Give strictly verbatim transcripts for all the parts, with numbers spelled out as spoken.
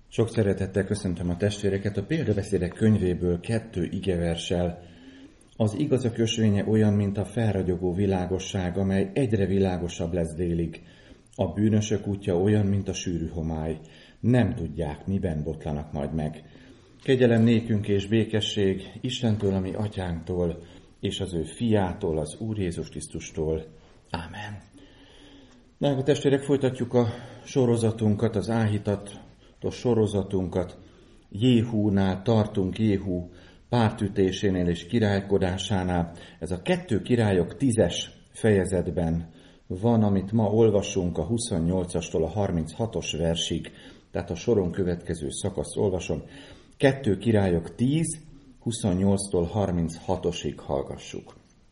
Sok szeretettel köszöntöm a testvéreket a Példabeszédek könyvéből kettő igeverssel. Az igazak ösvénye olyan, mint a felragyogó világosság, amely egyre világosabb lesz délig. A bűnösök útja olyan, mint a sűrű homály. Nem tudják, miben botlanak majd meg. Kegyelem nékünk és békesség Istentől, ami atyánktól, és az ő fiától, az Úr Jézus Krisztustól. Ámen. Drága testvérek, folytatjuk a sorozatunkat, az áhítatos sorozatunkat. Jéhúnál tartunk, Jéhú pártütésénél és királykodásánál. Ez a kettő királyok tízes fejezetben van, amit ma olvasunk a huszonnyolcastól a harminchatos versig, tehát a soron következő szakaszt olvasom. Kettő királyok tíz, huszonnyolctól harminchatosig hallgassuk.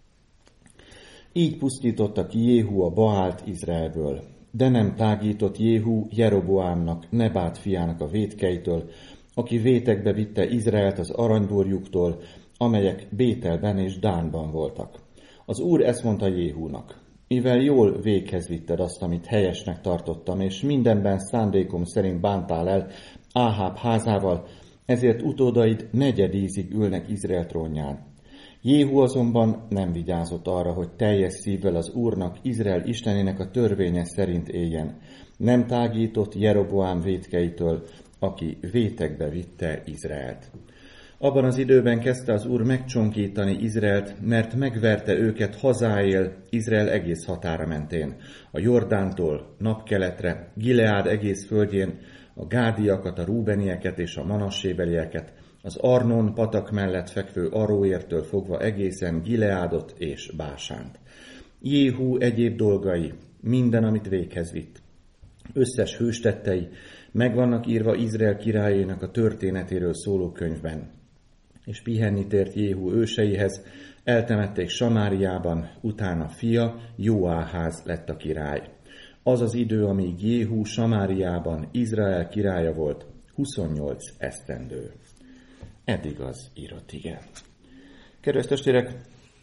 Így pusztította ki Jéhú a Baált Izraelből, de nem tágított Jéhú Jeroboámnak, Nebát fiának a vétkeitől, aki vétekbe vitte Izraelt az aranyborjuktól, amelyek Bételben és Dánban voltak. Az Úr ezt mondta Jéhúnak: mivel jól véghez vitted azt, amit helyesnek tartottam, és mindenben szándékom szerint bántál el Áháb házával, ezért utódaid negyedízig ülnek Izrael trónján. Jéhú azonban nem vigyázott arra, hogy teljes szívvel az Úrnak, Izrael Istenének a törvénye szerint éljen. Nem tágított Jeroboám vétkeitől, aki vétekbe vitte Izraelt. Abban az időben kezdte az Úr megcsonkítani Izraelt, mert megverte őket hazáél Izrael egész határa mentén, a Jordántól napkeletre, Gileád egész földjén, a gádiakat, a rúbenieket és a manassébelieket, az Arnon patak mellett fekvő Aróértől fogva egészen Gileádot és Básánt. Jéhú egyéb dolgai, minden, amit véghez vitt, összes hőstettei meg vannak írva Izrael királyének a történetéről szóló könyvben. És pihenni tért Jéhú őseihez, eltemették Samáriában, utána fia Jóáház lett a király. Az az idő, amíg Jéhú Samáriában Izrael királya volt, huszonnyolc esztendő. Eddig az írott ige. Kedves testvérek,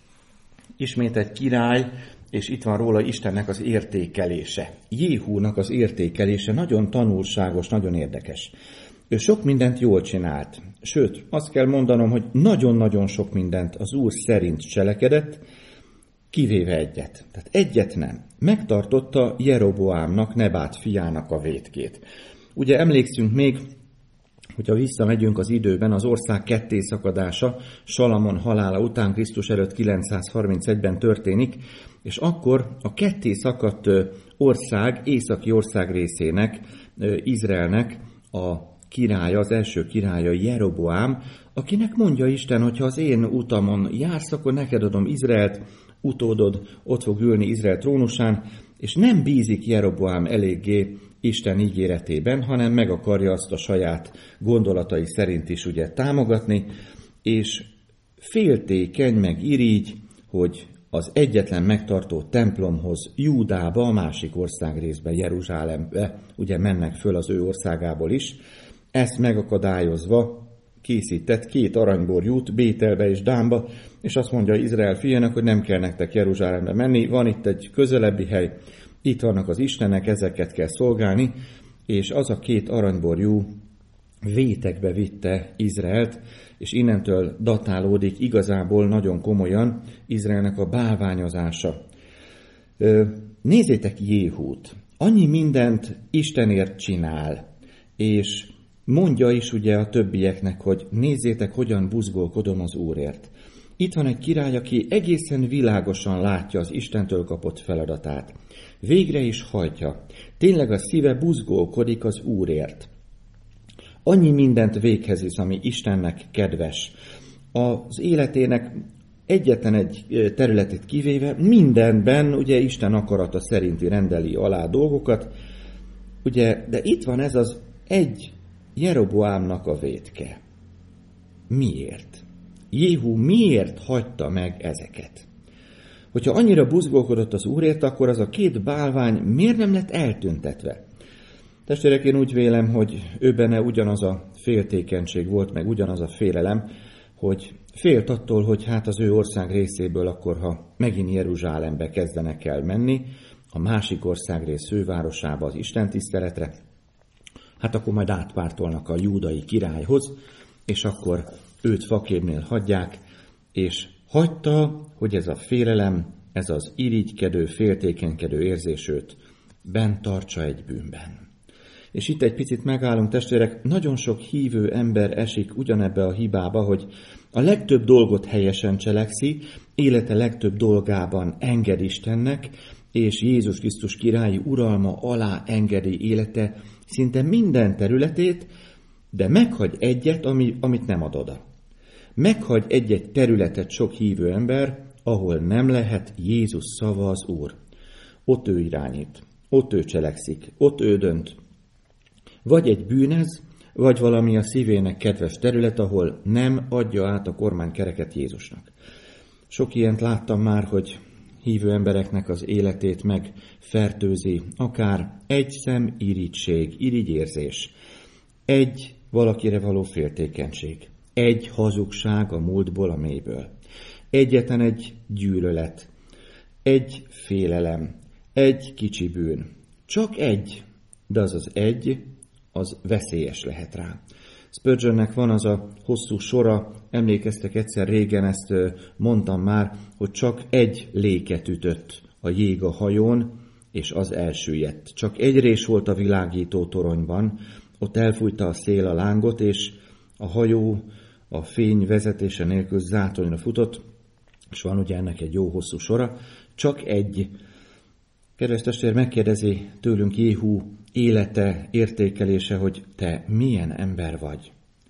ismét egy király, és itt van róla Istennek az értékelése. Jéhúnak az értékelése nagyon tanulságos, nagyon érdekes. Ő sok mindent jól csinált. Sőt, azt kell mondanom, hogy nagyon-nagyon sok mindent az Úr szerint cselekedett, kivéve egyet. Tehát egyet nem. Megtartotta Jeroboámnak, Nebát fiának a vétkét. Ugye emlékszünk még, hogyha visszamegyünk az időben, az ország kettészakadása Salamon halála után Krisztus előtt kilencszázharmincegyben történik, és akkor a kettészakadt ország, északi ország részének, Izraelnek a királya, az első királya Jeroboám, akinek mondja Isten, hogy ha az én utamon jársz, akkor neked adom Izraelt, utódod ott fog ülni Izrael trónusán, és nem bízik Jeroboám eléggé Isten ígéretében, hanem meg akarja azt a saját gondolatai szerint is ugye támogatni, és féltékeny meg irigy, hogy az egyetlen megtartó templomhoz, Júdába, a másik országrészbe, Jeruzsálembe, ugye mennek föl az ő országából is. Ezt megakadályozva készített két aranyborjút Bételbe és Dánba, és azt mondja Izrael fiának, hogy nem kell nektek Jeruzsálembe menni, van itt egy közelebbi hely, itt vannak az istenek, ezeket kell szolgálni, és az a két aranyborjú vétekbe vitte Izraelt, és innentől datálódik igazából nagyon komolyan Izraelnek a bálványozása. Nézzétek Jéhút, annyi mindent Istenért csinál, és mondja is ugye a többieknek, hogy nézzétek, hogyan buzgolkodom az Úrért. Itt van egy király, aki egészen világosan látja az Istentől kapott feladatát. Végre is hajtja. Tényleg a szíve buzgolkodik az Úrért. Annyi mindent véghez visz, ami Istennek kedves. Az életének egyetlen egy területét kivéve mindenben ugye Isten akarata szerinti rendeli alá dolgokat. Ugye, de itt van ez az egy Jeroboámnak a vétke. Miért? Jéhú miért hagyta meg ezeket? Hogyha annyira buzgolkodott az Úrért, akkor az a két bálvány miért nem lett eltüntetve? Testvérek, én úgy vélem, hogy ő benne ugyanaz a féltékenység volt, meg ugyanaz a félelem, hogy félt attól, hogy hát az ő ország részéből akkor, ha megint Jeruzsálembe kezdenek el menni, a másik országrész fővárosába az istentiszteletre, hát akkor majd átpártolnak a júdai királyhoz, és akkor őt faképnél hagyják, és hagyta, hogy ez a félelem, ez az irigykedő, féltékenykedő érzés őt bent tartsa egy bűnben. És itt egy picit megállunk, testvérek, nagyon sok hívő ember esik ugyanebbe a hibába, hogy a legtöbb dolgot helyesen cselekszi, élete legtöbb dolgában enged Istennek, és Jézus Krisztus királyi uralma alá engedi élete szinte minden területét, de meghagy egyet, ami, amit nem ad oda. Meghagy egy-egy területet sok hívő ember, ahol nem lehet Jézus szava az Úr. Ott ő irányít, ott ő cselekszik, ott ő dönt. Vagy egy bűnez, vagy valami a szívének kedves terület, ahol nem adja át a kormánykereket Jézusnak. Sok ilyent láttam már, hogy hívő embereknek az életét megfertőzi, akár egy szem irigység, irigyérzés, egy valakire való féltékenység, egy hazugság a múltból, a mélyből, egyetlen egy gyűlölet, egy félelem, egy kicsi bűn. Csak egy, de az az egy, az veszélyes lehet rá. Spurgeonnek van az a hosszú sora, emlékeztek egyszer régen, ezt mondtam már, hogy csak egy léket ütött a jég a hajón, és az elsüllyedt. Csak egy rés volt a világító toronyban, ott elfújta a szél a lángot, és a hajó a fény vezetése nélkül zátonyra futott, és van ugye ennek egy jó hosszú sora, csak egy. Kedves testvér, megkérdezi tőlünk Jéhú élete, értékelése, hogy te milyen ember vagy.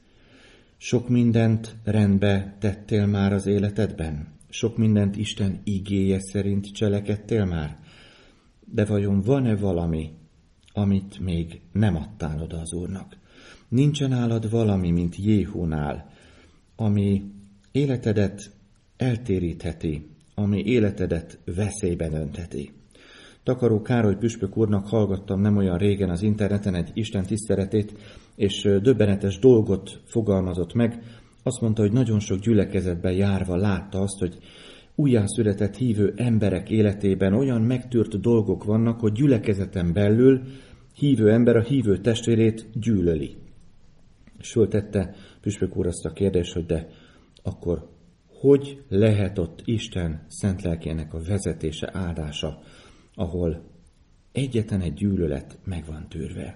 Sok mindent rendbe tettél már az életedben? Sok mindent Isten igéje szerint cselekedtél már? De vajon van-e valami, amit még nem adtál oda az Úrnak? Nincsen nálad valami, mint Jéhúnál, ami életedet eltérítheti, ami életedet veszélyben öntheti? Takaró Károly püspök úrnak hallgattam nem olyan régen az interneten egy Isten tiszteletét, és döbbenetes dolgot fogalmazott meg. Azt mondta, hogy nagyon sok gyülekezetben járva látta azt, hogy újjászületett hívő emberek életében olyan megtűrt dolgok vannak, hogy gyülekezeten belül hívő ember a hívő testvérét gyűlöli. És föltette püspök úr azt a kérdést, hogy de akkor hogy lehet ott Isten szent lelkének a vezetése, áldása, ahol egyetlen egy gyűlölet meg van tűrve.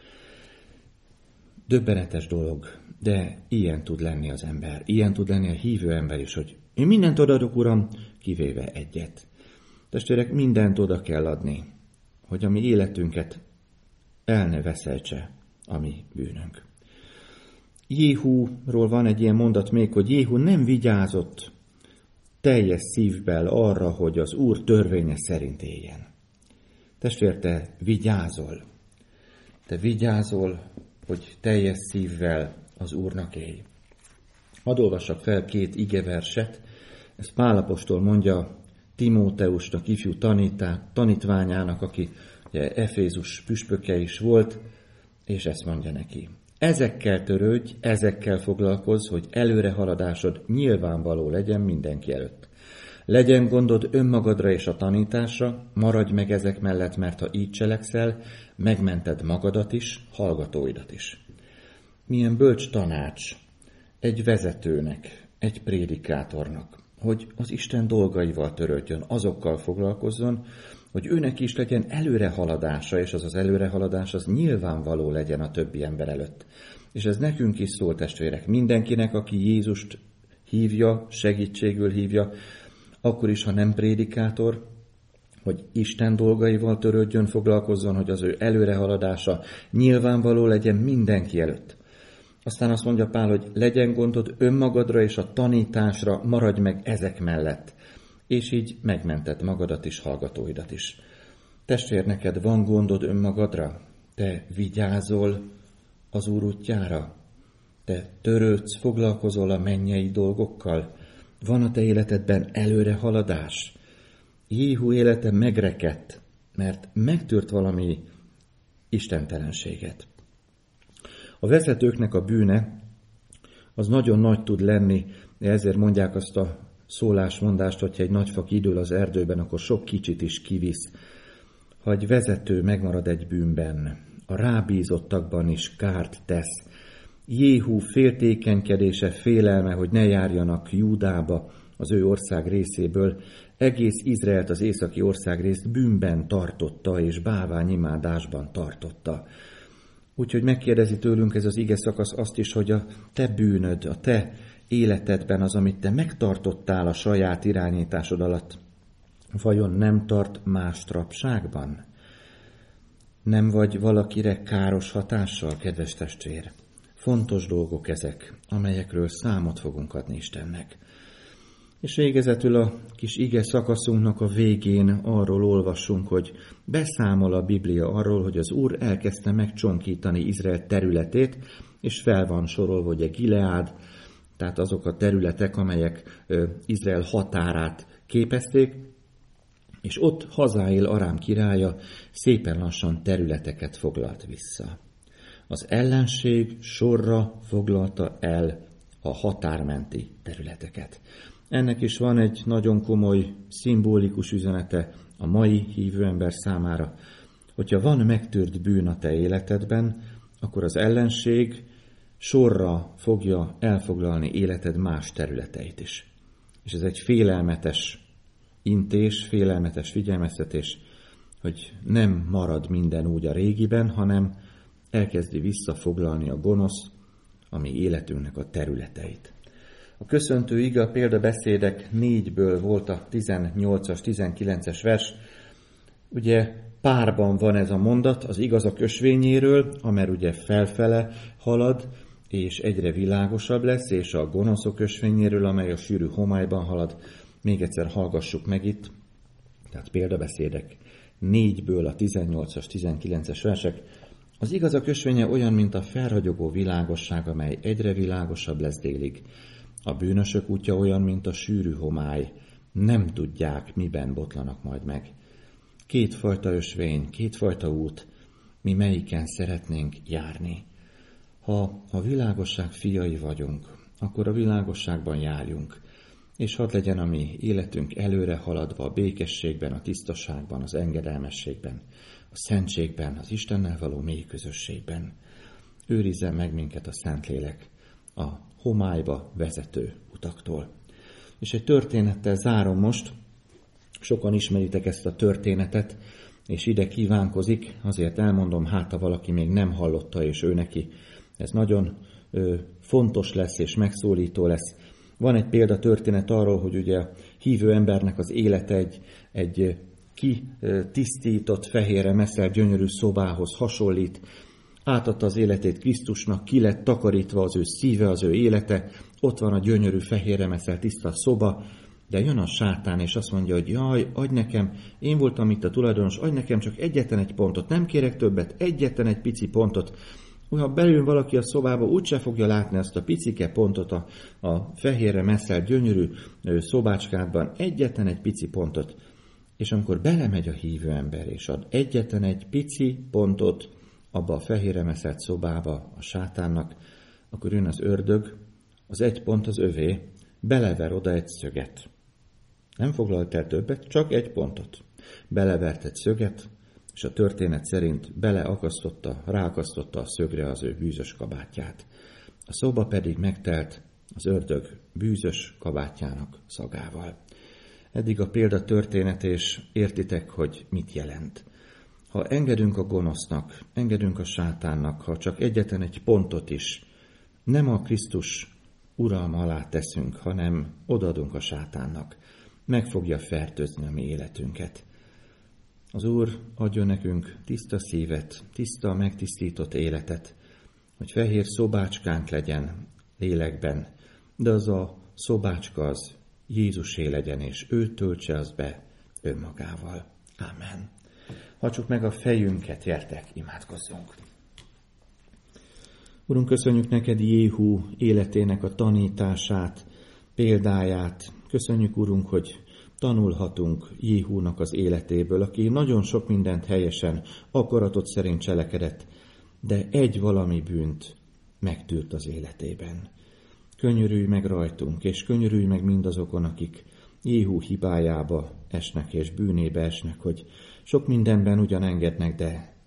Döbbenetes dolog, de ilyen tud lenni az ember. Ilyen tud lenni a hívő ember is, hogy én mindent odaadok, Uram, kivéve egyet. Testvérek, mindent oda kell adni, hogy a mi életünket el ne veszeltse a mi bűnünk. Jéhúról van egy ilyen mondat még, hogy Jéhú nem vigyázott teljes szívvel arra, hogy az Úr törvénye szerint éljen. Testvér, te vigyázol. Te vigyázol, hogy teljes szívvel az Úrnak élj. Hadd olvassak fel két igeverset. Ezt Pál apostol mondja Timóteusnak, ifjú tanítá, tanítványának, aki ugye, Efézus püspöke is volt, és ezt mondja neki. Ezekkel törődj, ezekkel foglalkozz, hogy előrehaladásod nyilvánvaló legyen mindenki előtt. Legyen gondod önmagadra és a tanításra, maradj meg ezek mellett, mert ha így cselekszel, megmented magadat is, hallgatóidat is. Milyen bölcs tanács egy vezetőnek, egy prédikátornak, hogy az Isten dolgaival törődjön, azokkal foglalkozzon, hogy őnek is legyen előrehaladása, és az az előrehaladás az nyilvánvaló legyen a többi ember előtt. És ez nekünk is szól, testvérek, mindenkinek, aki Jézust hívja, segítségül hívja, akkor is, ha nem prédikátor, hogy Isten dolgaival törődjön, foglalkozzon, hogy az ő előrehaladása nyilvánvaló legyen mindenki előtt. Aztán azt mondja Pál, hogy legyen gondod önmagadra és a tanításra, maradj meg ezek mellett. És így megmented magadat is, hallgatóidat is. Testvér, neked van gondod önmagadra? Te vigyázol az Úr útjára? Te törődsz, foglalkozol a mennyei dolgokkal? Van a te életedben előrehaladás? Jéhú élete megrekedt, mert megtört valami istentelenséget. A vezetőknek a bűne az nagyon nagy tud lenni, ezért mondják azt a szólásmondást, hogyha egy nagy fa kidől az erdőben, akkor sok kicsit is kivisz. Ha egy vezető megmarad egy bűnben, a rábízottakban is kárt tesz. Jéhú féltékenykedése, félelme, hogy ne járjanak Júdába, az ő ország részéből, egész Izraelt, az északi országrészt bűnben tartotta, és bálványimádásban tartotta. Úgyhogy megkérdezi tőlünk ez az ige szakasz azt is, hogy a te bűnöd, a te életedben az, amit te megtartottál a saját irányításod alatt, vajon nem tart más rabságban? Nem vagy valakire káros hatással, kedves testvér? Fontos dolgok ezek, amelyekről számot fogunk adni Istennek. És végezetül a kis ige szakaszunknak a végén arról olvassunk, hogy beszámol a Biblia arról, hogy az Úr elkezdte megcsonkítani Izrael területét, és fel van sorolva, hogy a Gileád, tehát azok a területek, amelyek Izrael határát képezték, és ott Hazaél Arám királya szépen lassan területeket foglalt vissza. Az ellenség sorra foglalta el a határmenti területeket. Ennek is van egy nagyon komoly, szimbolikus üzenete a mai hívő ember számára, hogyha van megtört bűn a te életedben, akkor az ellenség sorra fogja elfoglalni életed más területeit is. És ez egy félelmetes intés, félelmetes figyelmeztetés, hogy nem marad minden úgy a régiben, hanem elkezdi visszafoglalni a gonosz a mi életünknek a területeit. A köszöntő ige, a példabeszédek négyből volt a tizennyolcas, tizenkilences vers. Ugye párban van ez a mondat az igazak ösvényéről, amely ugye felfele halad, és egyre világosabb lesz, és a gonoszok ösvényéről, amely a sűrű homályban halad. Még egyszer hallgassuk meg itt, tehát példabeszédek négyből a tizennyolcas, tizenkilences versek. Az igazak ösvénye olyan, mint a felragyogó világosság, amely egyre világosabb lesz délig. A bűnösök útja olyan, mint a sűrű homály. Nem tudják, miben botlanak majd meg. Kétfajta ösvény, kétfajta út, mi melyiken szeretnénk járni. Ha a világosság fiai vagyunk, akkor a világosságban járjunk, és hadd legyen a mi életünk előre haladva a békességben, a tisztaságban, az engedelmességben, a szentségben, az Istennel való mély közösségben. Őrizzen meg minket a Szentlélek a homályba vezető utaktól. És egy történettel zárom most, sokan ismeritek ezt a történetet, és ide kívánkozik, azért elmondom, hát ha valaki még nem hallotta, és ő neki ez nagyon ö, fontos lesz, és megszólító lesz. Van egy példa történet arról, hogy ugye a hívő embernek az élete egy, egy kitisztított, fehérre meszelt, gyönyörű szobához hasonlít. Átadta az életét Krisztusnak, ki lett takarítva az ő szíve, az ő élete, ott van a gyönyörű, fehérre meszelt, tiszta szoba, de jön a sátán, és azt mondja, hogy jaj, adj nekem, én voltam itt a tulajdonos, adj nekem csak egyetlen egy pontot, nem kérek többet, egyetlen egy pici pontot. Ha belül valaki a szobába, úgyse fogja látni azt a picike pontot a, a fehérre meszelt, gyönyörű szobácskádban, egyetlen egy pici pontot. És amikor belemegy a hívő ember, és ad egyetlen egy pici pontot abba a fehérre meszelt szobába a sátánnak, akkor jön az ördög, az egy pont az övé, belever oda egy szöget. Nem foglalt el többet, csak egy pontot. Belevert egy szöget, és a történet szerint beleakasztotta, ráakasztotta a szögre az ő bűzös kabátját. A szoba pedig megtelt az ördög bűzös kabátjának szagával. Eddig a példa történet, és értitek, hogy mit jelent. Ha engedünk a gonosznak, engedünk a sátánnak, ha csak egyetlen egy pontot is nem a Krisztus uralma alá teszünk, hanem odaadunk a sátánnak, meg fogja fertőzni a mi életünket. Az Úr adjon nekünk tiszta szívet, tiszta, megtisztított életet, hogy fehér szobácskánk legyen lélekben, de az a szobácska az Jézusé legyen, és ő töltse az be önmagával. Ámen. Hagyjuk meg a fejünket, gyertek, imádkozzunk. Urunk, köszönjük neked Jéhú életének a tanítását, példáját. Köszönjük, Urunk, hogy tanulhatunk Jéhúnak az életéből, aki nagyon sok mindent helyesen, akaratot szerint cselekedett, de egy valami bűnt megtűrt az életében. Könyörülj meg rajtunk, és könyörülj meg mindazokon, akik Jéhú hibájába esnek és bűnébe esnek, hogy sok mindenben ugyan engednek, de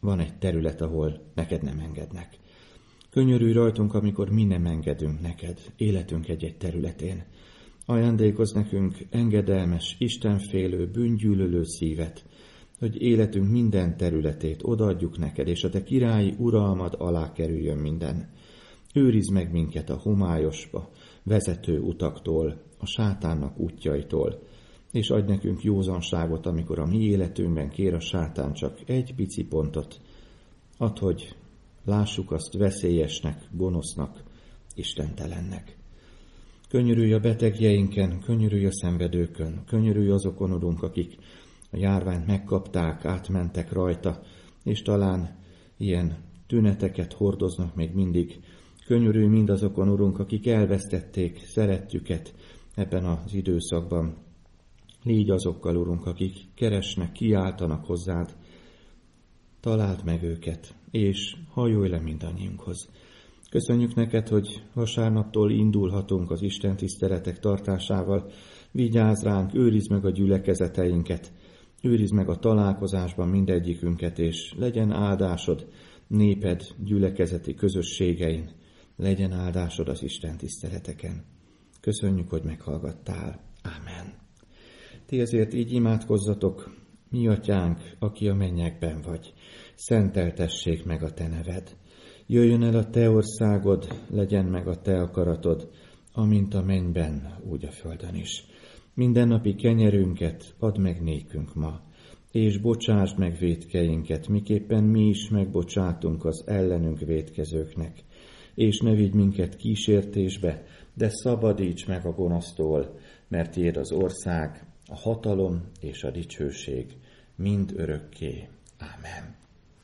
van egy terület, ahol neked nem engednek. Könyörülj rajtunk, amikor mi nem engedünk neked, életünk egy-egy területén. Ajándékozz nekünk engedelmes, istenfélő, bűngyűlölő szívet, hogy életünk minden területét odaadjuk neked, és a te királyi uralmad alá kerüljön minden. Őrizd meg minket a homályosba vezető utaktól, a sátánnak útjaitól, és adj nekünk józanságot, amikor a mi életünkben kér a sátán csak egy pici pontot. Add, hogy lássuk azt veszélyesnek, gonosznak, istentelennek. Könyörülj a betegjeinken, könyörülj a szenvedőkön, könyörülj azokon, Urunk, akik a járványt megkapták, átmentek rajta, és talán ilyen tüneteket hordoznak még mindig. Könyörülj mindazokon, Urunk, akik elvesztették szerettüket ebben az időszakban. Légy azokkal, Urunk, akik keresnek, kiáltanak hozzád. Találd meg őket, és hajolj le mindannyiunkhoz. Köszönjük neked, hogy vasárnaptól indulhatunk az Isten tiszteletek tartásával. Vigyázz ránk, őrizd meg a gyülekezeteinket, őrizd meg a találkozásban mindegyikünket, és legyen áldásod néped gyülekezeti közösségein, legyen áldásod az Isten tiszteleteken. Köszönjük, hogy meghallgattál. Ámen. Ti ezért így imádkozzatok: mi atyánk, aki a mennyekben vagy, szenteltessék meg a te neved. Jöjjön el a te országod, legyen meg a te akaratod, amint a mennyben, úgy a földön is. Mindennapi kenyerünket add meg nékünk ma, és bocsásd meg vétkeinket, miképpen mi is megbocsátunk az ellenünk vétkezőknek. És ne vigy minket kísértésbe, de szabadíts meg a gonosztól, mert tiéd az ország, a hatalom és a dicsőség mind örökké. Ámen.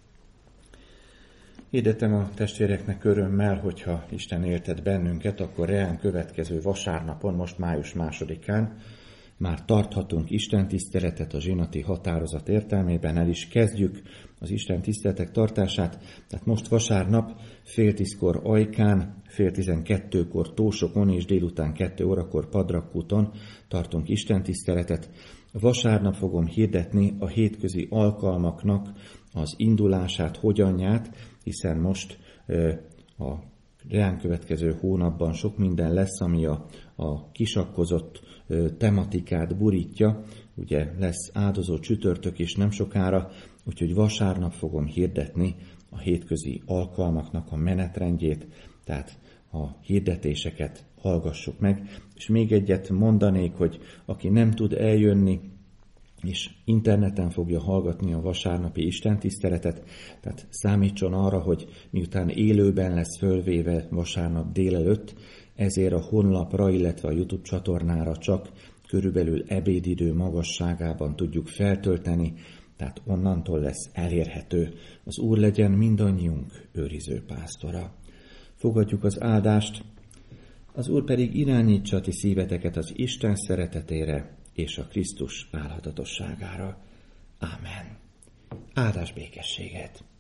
Hirdetem a testvéreknek örömmel, hogyha Isten éltet bennünket, akkor reán következő vasárnapon, most május másodikán már tarthatunk Isten tiszteletet a zsinati határozat értelmében, el is kezdjük az Isten tiszteletek tartását. Tehát most vasárnap fél tízkor Ajkán, fél tizenkettőkor Tósokon és délután kettő órakor Padrakúton tartunk Isten tiszteletet. Vasárnap fogom hirdetni a hétközi alkalmaknak az indulását, hogyanját, hiszen most a ránk következő hónapban sok minden lesz, ami a, a kisakkozott tematikát burítja. Ugye lesz áldozó csütörtök is nem sokára, úgyhogy vasárnap fogom hirdetni a hétközi alkalmaknak a menetrendjét, tehát a hirdetéseket hallgassuk meg. És még egyet mondanék, hogy aki nem tud eljönni, és interneten fogja hallgatni a vasárnapi istentiszteletet, tehát számítson arra, hogy miután élőben lesz fölvéve vasárnap délelőtt, ezért a honlapra, illetve a YouTube csatornára csak körülbelül ebédidő magasságában tudjuk feltölteni, tehát onnantól lesz elérhető. Az Úr legyen mindannyiunk őriző pásztora. Fogadjuk az áldást, az Úr pedig irányítsa a ti szíveteket az Isten szeretetére és a Krisztus álhatatosságára. Ámen. Áldás békességet!